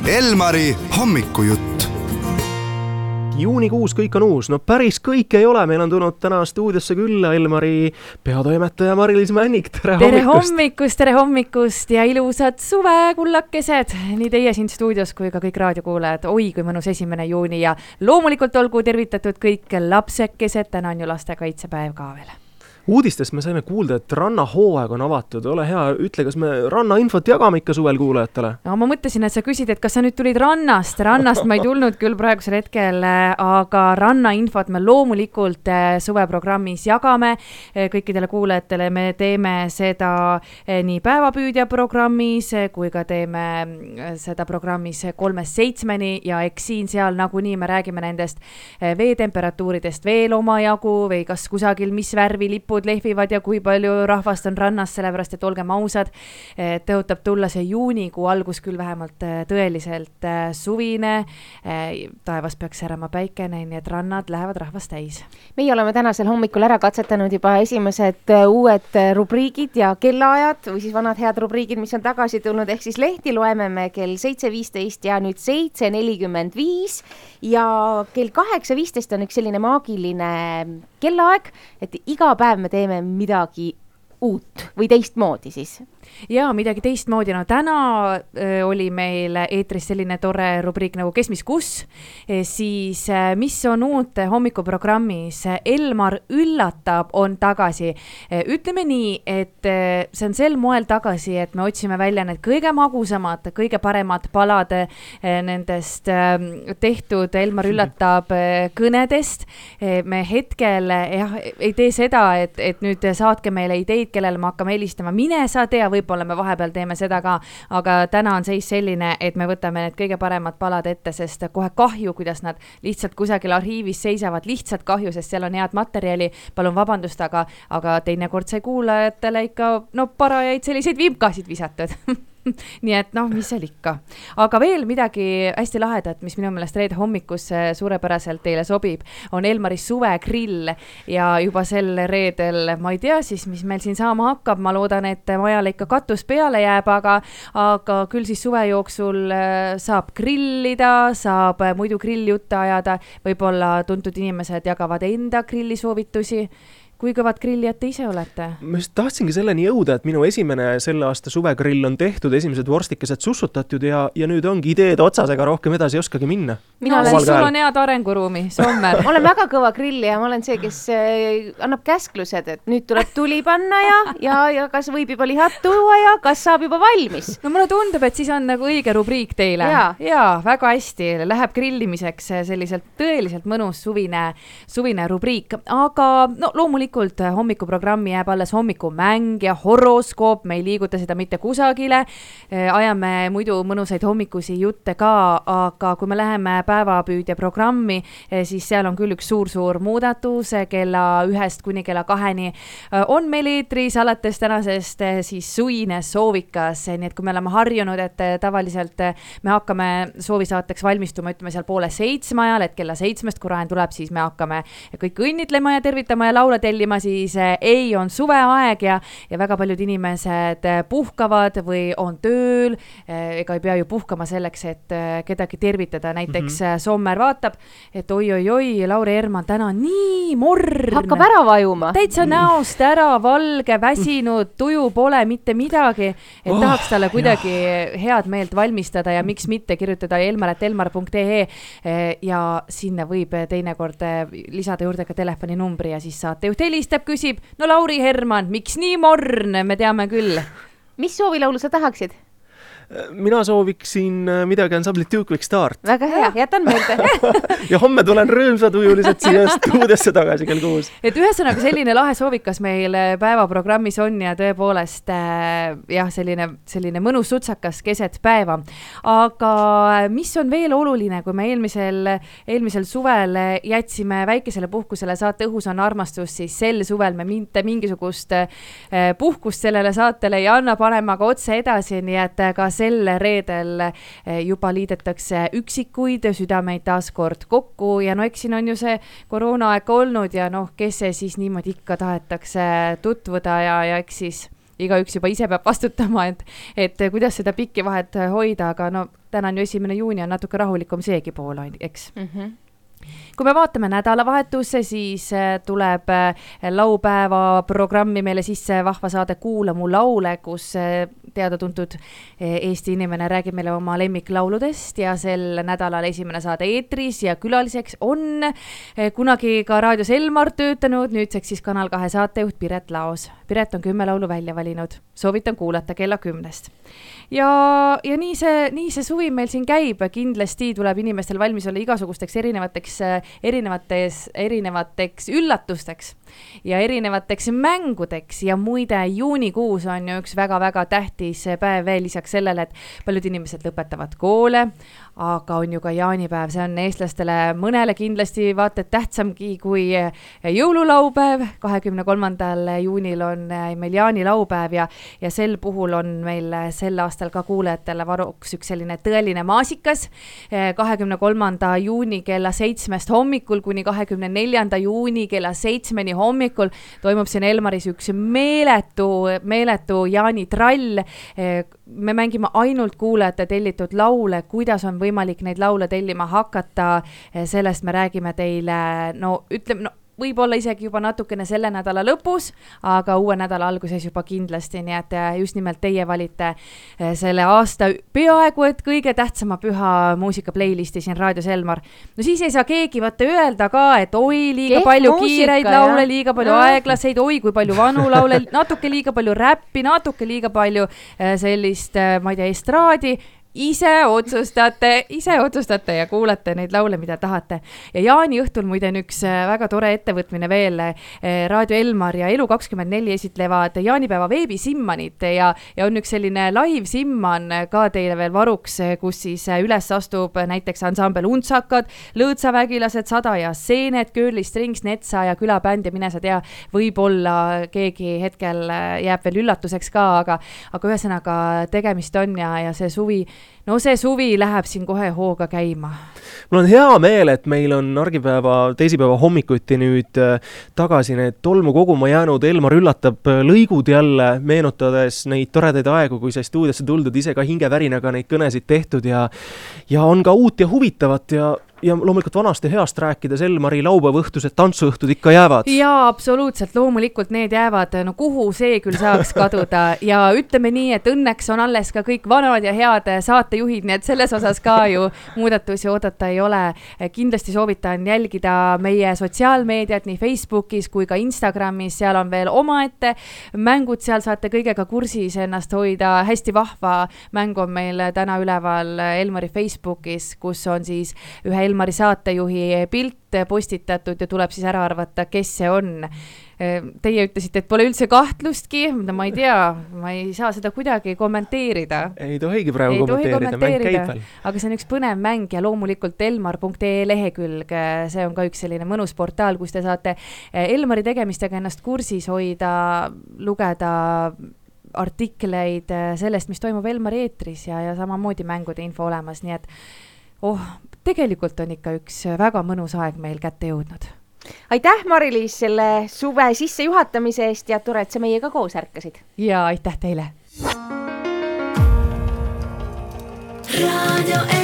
Elmari hommikujutt. Juunikuus kõik on uus, no päris kõik ei ole, meil on tulnud täna stuudiosse külla Elmari peatoimetaja Mari-Liis Männik, tere hommikust ja ilusad suvekullakesed, nii teie siin stuudios kui ka kõik raadiokuulajad. Oi, kui mõnus 1. juuni ja loomulikult olgu tervitatud kõik lapsekesed, täna on ju lastekaitsepäev ka veel. Uudistest me saime kuulda, et rannahooaeg on avatud. Ole hea, ütle, kas me rannainfot jagame ikka suvel kuulajatele? No ma mõtlesin, et sa küsid, et kas sa nüüd tulid rannast ma ei tulnud küll praegusel hetkel, aga rannainfot me loomulikult suveprogrammis jagame kõikidele kuulajatele. Me teeme seda nii päevapüüdja programmis kui ka teeme seda programmis 3-7 ja eks siin-seal nagunii me räägime nendest veetemperatuuridest veel omajagu või kas kusagil mis värvi lipud lehvivad ja kui palju rahvast on rannas, sellepärast et olgem ausad, tõotab tulla see juunikuu algus küll vähemalt tõeliselt suvine, taevas peaks särama päikene, nii et rannad lähevad rahvast täis. Meie oleme tänasel hommikul ära katsetanud juba esimesed uued rubriigid ja kellaajad või siis vanad head rubriigid, mis on tagasi tulnud, ehk siis lehti loeme me kell 7.15 ja nüüd 7.45 ja kell 8.15 on üks selline maagiline kellaaeg, et iga päev me teeme midagi uut või teistmoodi siis. Ja midagi teistmoodi, no täna oli meil eetris selline tore rubriik nagu Kes, mis, kus, siis mis on uut hommikuprogrammis, Elmar üllatab on tagasi. Ütleme nii, et see on sel moel tagasi, et me otsime välja need kõige magusamad, kõige paremad palad nendest tehtud Elmar üllatab kõnedest. Me hetkel ei tee seda, et nüüd saatke meile ideid, kellele me hakkame helistama, mine sa tea, võib-olla me vahepeal teeme seda ka, aga täna on seis selline, et me võtame need kõige paremad palad ette, sest kohe kahju, kuidas nad lihtsalt kusagil arhiivis seisavad, lihtsalt kahju, sest seal on head materjali, palun vabandust, aga teinekord sai kuulajatele ikka parajaid selliseid vimkasid visatud. Nii et mis seal ikka. Aga veel midagi hästi lahedat, mis minu meelest reede hommikus suurepäraselt teile sobib, on Elmari suvegrill ja juba sel reedel, ma ei tea siis, mis meil siin saama hakkab, ma loodan, et majale ikka katus peale jääb, aga küll siis suve jooksul saab grillida, saab muidu grilljutte ajada, võib-olla tuntud inimesed jagavad enda grillisoovitusi. Kui kõvad grillijad te ise olete? Ma just tahtsingi selleni jõuda, et minu esimene selle aasta suvegrill on tehtud, esimesed vorstikesed sussutatud ja nüüd ongi ideed otsas, ega rohkem edasi ei oskagi minna. Sul on head arenguruumi, Sommer. Ma olen väga kõva grill ja ma olen see, kes annab käsklused, et nüüd tuleb tuli panna ja kas võib juba lihat tuua ja kas saab juba valmis. No mulle tundub, et siis on nagu õige rubriik teile. Ja väga hästi, läheb grillimiseks selliselt tõeliselt mõnus suvine rubriik, aga loomulikult hommikuprogrammi jääb alles hommikumäng ja horoskoop, me ei liiguta seda mitte kusagile, ajame muidu mõnusaid hommikusi jutte ka, aga kui me läheme päevapüüdja programmi, siis seal on küll üks suur muudatus, kella 1 kuni kella 2 on meil eetris alates tänasest siis suine soovikas, nii et kui me oleme harjunud, et tavaliselt me hakkame soovisaateks valmistuma, ütleme seal 6:30 ajal, et kella 7, kui raen tuleb, siis me hakkame kõik õnnitlema ja tervitama ja laule tellima, siis ei on suveaeg ja väga paljud inimesed puhkavad või on tööl, ega ei pea ju puhkama selleks, et kedagi tervitada, näiteks Sommer vaatab, et oi, Lauri Herman täna nii morn. Hakkab ära vajuma. Täitsa näost ära, valge, väsinud, tuju pole mitte midagi, et tahaks talle kuidagi head meelt valmistada ja miks mitte kirjutada elmar@elmar.ee ja sinna võib teinekord lisada juurde ka telefoninumbri ja siis saate juht helistab, küsib, Lauri Herman, miks nii morn, me teame küll. Mis soovilaulu sa tahaksid? Mina sooviksin midagi ansamblit Duke Start. Väga hea, jätan meelde. Ja homme tulen rõõmsatujuliselt siia stuudiosse tagasi kell 6. Et ühesõnaga selline lahe soovikas meil päevaprogrammis on ja tõepoolest selline mõnus sutsakas keset päeva. Aga mis on veel oluline, kui me eelmisel suvel jätsime väikesele puhkusele saate Õhus on armastus, siis sel suvel me mitte mingisugust puhkust sellele saatele ei anna, panema ka otse edasi, nii et ka sel reedel juba liidetakse üksikuid südameid taas kord kokku ja eks siin on ju see koroonaaeg olnud ja kes see siis niimoodi ikka tahetakse tutvuda ja eks siis igaüks juba ise peab vastutama, et kuidas seda pikki vahet hoida, aga täna on ju 1. juuni, on natuke rahulikum seegi pool, eks. Kui me vaatame nädalavahetusse, siis tuleb laupäeva programmi meile sisse vahva saade Kuula mu laule, kus teada-tuntud Eesti inimene räägib meile oma lemmiklauludest ja sel nädalal esimene saade eetris ja külaliseks on kunagi ka raadios Elmar töötanud, nüüdseks siis Kanal 2 saatejuht Piret Laos. Piret on 10 laulu välja valinud, soovitan kuulata kella 10. Ja nii see suvi meil siin käib, kindlasti tuleb inimestel valmis olla igasugusteks erinevateks üllatusteks ja erinevateks mängudeks ja muide juunikuus on ju üks väga-väga tähtis päev veel lisaks sellele, et paljud inimesed lõpetavad koole, aga on ju ka jaanipäev, see on eestlastele mõnele kindlasti vaata tähtsamgi kui jõululaupäev, 23. juunil on meil jaanilaupäev ja sel puhul on meil sel aastal ka kuulajatele varuks üks selline tõeline maasikas, 23. juuni kella 7 hommikul kuni 24. juuni kella 7 hommikul toimub siin Elmaris üks meeletu jaanitrall. Me mängime ainult kuulajate tellitud laule, kuidas on võimalik neid laule tellima hakata, sellest me räägime teile, võib-olla isegi juba natukene selle nädala lõpus, aga uue nädala alguses juba kindlasti, nii et just nimelt teie valite selle aasta peaaegu, et kõige tähtsama püha muusika playlisti siin raadios Elmar. No siis ei saa keegi öelda ka, et oi, liiga palju kiireid laule, liiga palju aeglaseid, oi, kui palju vanu laule, natuke liiga palju räppi, natuke liiga palju sellist, ma ei tea, estraadi. Ise otsustate ja kuulate neid laule, mida tahate. Ja jaani õhtul muide on üks väga tore ettevõtmine veel. Raadio Elmar ja Elu24 esitlevad jaanipäeva veebisimmanit ja on üks selline live simman ka teile veel varuks, kus siis üles astub näiteks ansambel Untsakad, Lõõtsavägilased, Sada ja Seened, Girly Strings, Netsa ja külabänd ja mine sa tea, võib-olla keegi hetkel jääb veel üllatuseks ka, aga ühesõnaga tegemist on ja see suvi läheb siin kohe hooga käima. Mul on hea meel, et meil on teisipäeva hommikuti nüüd tagasi need tolmu koguma jäänud Elmar üllatab lõigud jälle, meenutades neid toredaid aegu, kui sai stuudiosse tuldud, ise ka hingevärinaga neid kõnesid tehtud ja on ka uut ja huvitavat ja loomulikult vanast ja heast rääkides Elmari laupäevaõhtused tantsuõhtud ikka jäävad. Jaa, absoluutselt, loomulikult need jäävad, kuhu see küll saaks kaduda ja ütleme nii, et õnneks on alles ka kõik vanad ja head saatejuhid, nii et selles osas ka ju muudatusi oodata ei ole. Kindlasti soovitan jälgida meie sotsiaalmeediat nii Facebookis kui ka Instagramis, seal on veel omaette mängud, seal saate kõigega kursis ennast hoida, hästi vahva mäng on meil täna üleval Elmari Facebookis, kus on siis ühe Elmari saatejuhi pilt postitatud ja tuleb siis ära arvata, kes see on. Teie ütlesite, et pole üldse kahtlustki, ma ei tea, ma ei saa seda kuidagi kommenteerida. Ei tohigi praegu kommenteerida, mäng käib veel. Aga see on üks põnev mäng ja loomulikult elmar.ee lehekülg, see on ka üks selline mõnus portaal, kus te saate Elmari tegemistega ennast kursis hoida, lugeda artikleid sellest, mis toimub Elmari eetris ja samamoodi mängude info olemas, nii et tegelikult on ikka üks väga mõnus aeg meil kätte jõudnud. Aitäh, Mari-Liis, selle suve sisse juhatamise eest ja tore, et sa meiega koos ärkasid. Ja aitäh teile. Radio